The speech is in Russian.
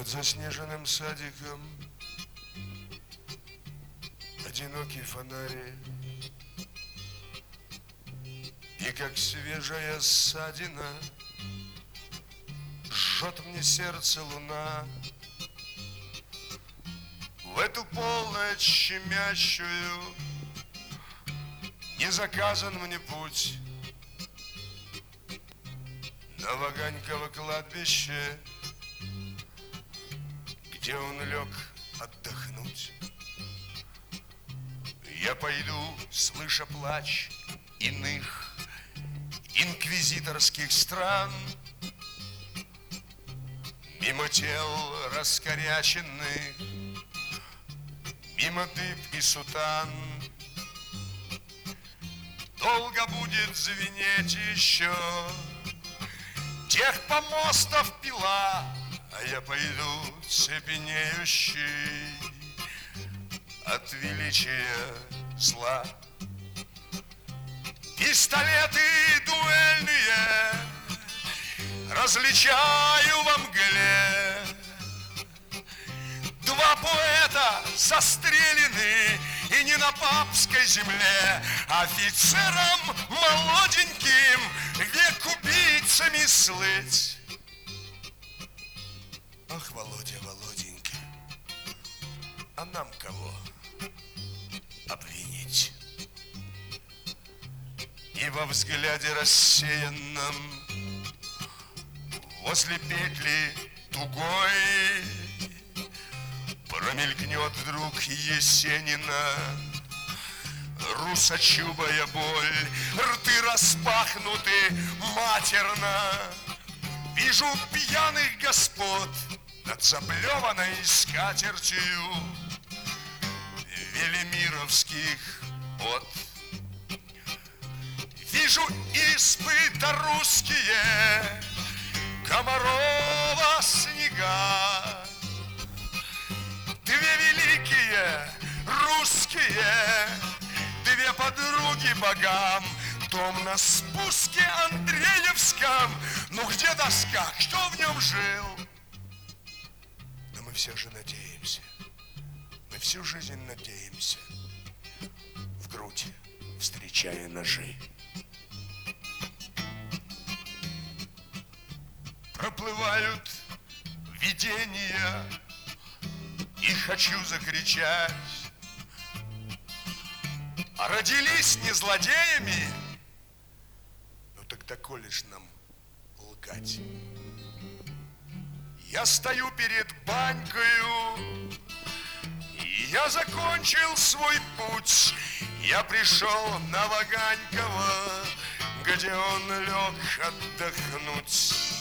Над заснеженным садиком одинокий фонарь, и как свежая ссадина жжет мне сердце луна. В эту полночь щемящую не заказан мне путь на Ваганьково кладбище, где он лег отдохнуть. Я пойду, слыша плач иных инквизиторских стран, мимо тел раскоряченных, мимо дыб и сутан. Долго будет звенеть еще тех помостов пила, а я пойду цепенеющий от величия зла. Пистолеты дуэльные различаю во мгле. Два поэта застрелены, и не на папской земле. Офицером молоденьким век убийцами слыть. Ах, Володя, Володенька, а нам кого обвинить? И во взгляде рассеянном возле петли тугой промелькнет вдруг Есенина русочубая боль. Рты распахнуты матерно. Вижу пьяных господ над заплеванной скатертью велимировских от. Вижу избы-то русские, Комарова снега. Две великие русские, две подруги богам. Дом на спуске Андреевском. Ну где доска, кто в нем жил? Но мы все же надеемся, мы всю жизнь надеемся, в грудь встречая ножи. Проплывают видения, и хочу закричать: а родились не злодеями? Ну тогда коли ж нам лгать? Я стою перед банькою, и я закончил свой путь. Я пришел на Ваганьково, где он лег отдохнуть.